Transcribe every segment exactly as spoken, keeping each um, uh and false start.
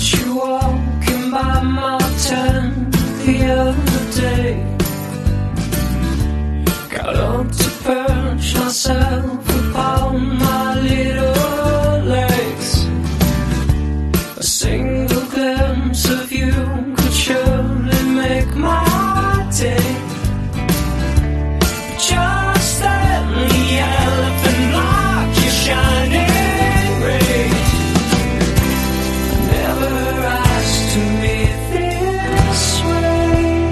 Caught you walking by my tent the other day. Got up to perch myself upon my little legs. A single glimpse of you could surely make my day. Just then the elephant blocked your shining ray. Never asked to be this way.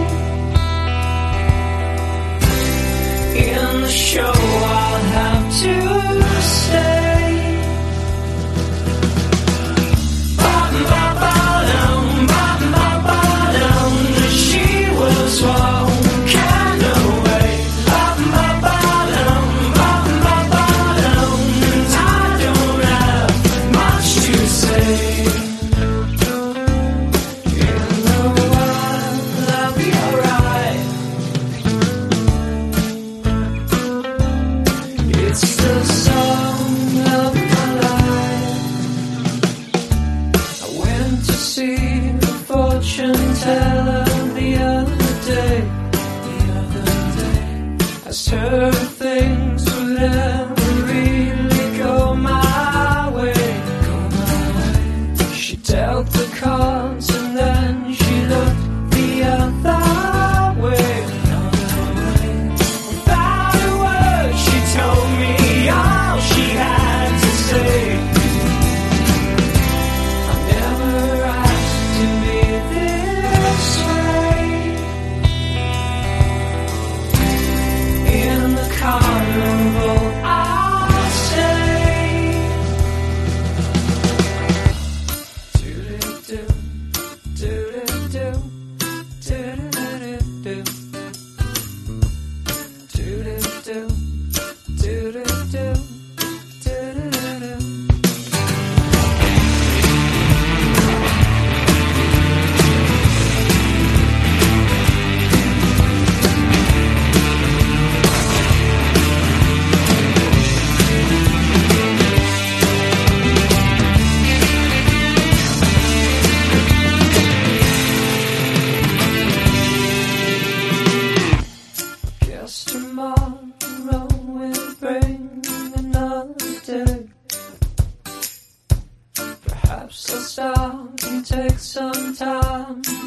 In the show I'll have to stay. Ba-ba-ba-dum, ba-ba-ba-dum. She was walking away. Ba-ba-ba-dum, ba-ba-ba-dum. And I don't have much to say. You know I'll be alright. It's the song of my life. I went to see the fortune teller the other day. The other day. Asked her if things would ever really go my way. Go my way. She dealt the cards and then she looked the other way. Without a word, she told me all she had to say. I never asked to be this way. In the carnival I'll stay. Do-do-do, do-do-do, do-do-do-do. Do-do-do, do-do-do, do-do-do-do. Guess tomorrow will bring another day. Perhaps I'll stop and take some time